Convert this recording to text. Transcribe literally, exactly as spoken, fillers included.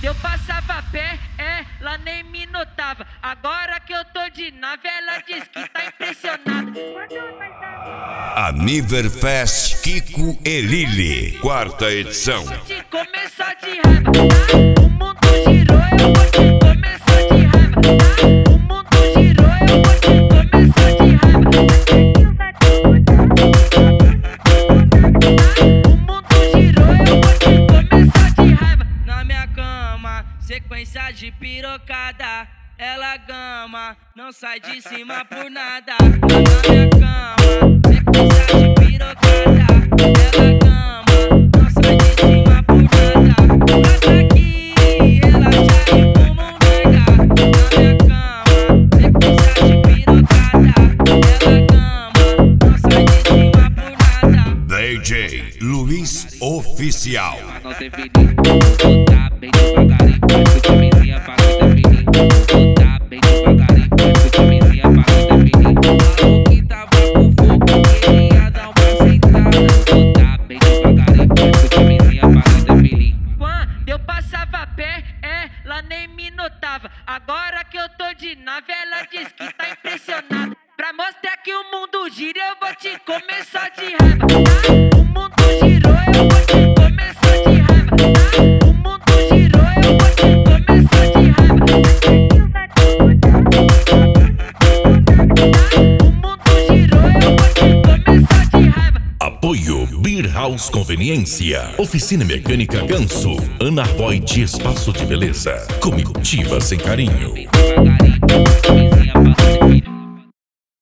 eu passava a pé, ela nem me notava. Agora que eu tô de nave, ela diz que tá impressionada. Aniverfest Kiko e Lili, quarta edição. Vou te começar de raiva, o mundo girou, eu vou te começar de raiva. O mundo girou, eu vou te começar de raiva. O mundo girou, eu vou te começar de raiva. Na minha cama, sequência de pirocada. Ela gama, não sai de cima por nada. Na minha cama, sequência de pirocada. Ela gama, não sai de cima por nada. Bota aqui, ela já e como um larga. Na minha cama, sequência de pirocada. Ela gama, não sai de cima por nada. D J Luiz Oficial. Não tem fininho, vou botar bem devagarinho. Vai pro camisinha pra não ter fininho. Vou botar bem devagarinho. Vai pro camisinha pra não ter fininho. Falou que tava com fogo, queria dar uma sentada. Vou botar bem devagarinho. Vai pro camisinha pra não ter fininho. Quando eu passava a pé, ela nem me notava. Agora que eu tô de nave, ela diz que tá impressionada. Pra mostrar que o mundo gira, eu vou te começar de raiva. O mundo girou, eu vou te começar de raiva. O mundo girou, eu vou te começar de raiva. O mundo girou, eu vou te começar de raiva. Apoio Beer House Conveniência, Oficina Mecânica Ganso, Ana Boy de Espaço de Beleza, Comitiva Sem Carinho. Devagarinho, vai pro camisinha pra não ter fininho.